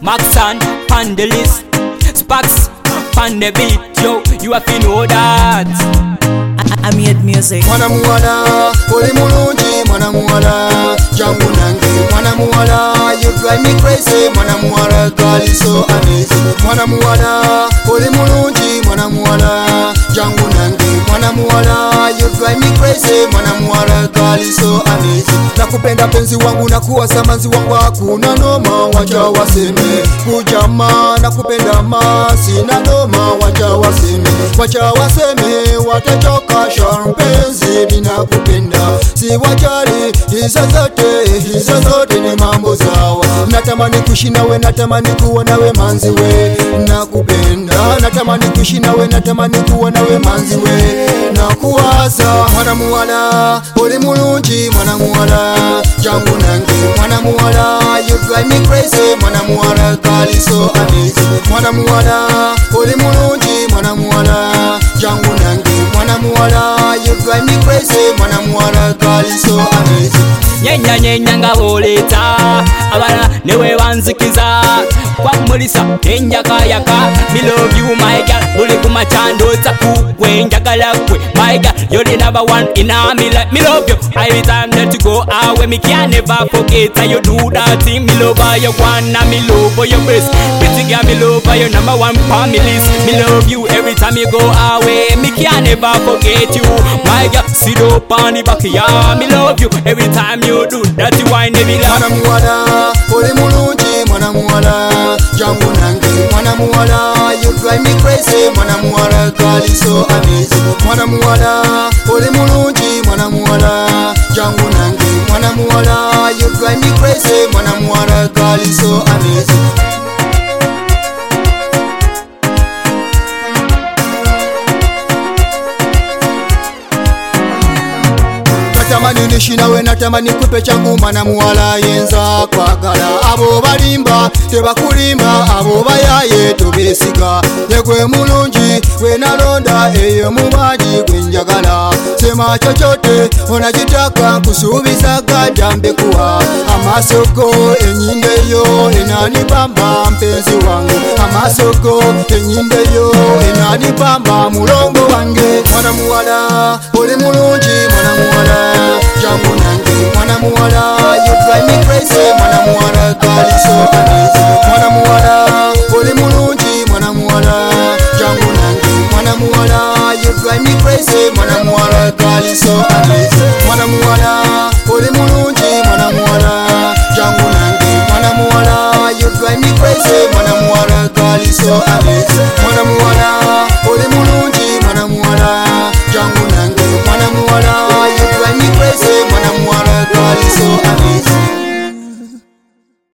Maxan, pan the list. Sparks, pan the beat. Yo, you have to know that. I made music. Mwana muwala, oli mulungi mwana muwala, jangu nange mwana muwala, you drive me crazy mwana muwala, girl is so amazing. Mwana muwala, oli mulungi mwana muwala, jangu nange mwana muwala, you drive me crazy mwana muwala, girl is so amazing. Nakupenda penzi wangu na kuwasa manzi wangu hakuna noma, wacha waseme kujama, nakupenda ma sina noma, wacha waseme watachoka mpenzi ninakupenda, si wajali hizo zote ni mambo sawa. Natamani kuishi nawe, natamani kuwa nawe manzi we, nakupenda. Natamani kuishi nawe, natamani kuwa nawe manzi we, nakuwaza. Mwana muwala, oli mulungi mwana muwala, jangu nange mwana muwala, you drive me crazy mwana muwala, girl is so amazing. Mwana muwala, oli mulungi mwana muwala, jangu nange mwana muwala, you drive me crazy mwana muwala, girl is so amazing. Nyenya nga boleta abana newe banzikiza kwa mulisa enjakayaka. Me love you my girl, buli kumachando za kukwe njagala kwe my girl, you're the number one in a me like me love you. Every time that you go away me can never forget how you do that thing. Me love you one and me love your best. Pretty girl me love you number one for me list. Me love you every time you go away, me can never forget you my girl. Sit up on the back, yeah, me love you every time you do that wine baby love. Mwana muwala, oli mulungi mwana muwala, jangu nange mwana muwala, you drive me crazy mwana muwala, girl is so amazing. Mwana muwala, oli mulungi mwana muwala, jangu nange mwana muwala, you drive me crazy mwana muwala, girl is so amazing. Natamani nishi nawe, natamani kupe changu mwana muwala, yenza kwagala. Abo balimba tebakulimba, abo bayaye tobesiga. Yegwe mulungi we nalonda, eyo mubaji gwenjagala. Sema chochote onakitaka kusubizaga jambe kuwa. Amasoko enyinde yo enanibamba mpenzi wangu, amasoko enyinde yo enanibamba mulongo wange. Mwana muwala, oli mulungi mwana muwala, jangu nange mwana muwala, you drive me crazy mwana muwala, girl is so amazing. Mwana muwala, oli mulungi mwana muwala, jangu nange mwana muwala, you drive me crazy mwana muwala, girl is so amazing. Mwana muwala, oli mulungi mwana muwala, jangu nange mwana muwala, you drive me crazy mwana muwala, girl is so amazing. Mwana muwala.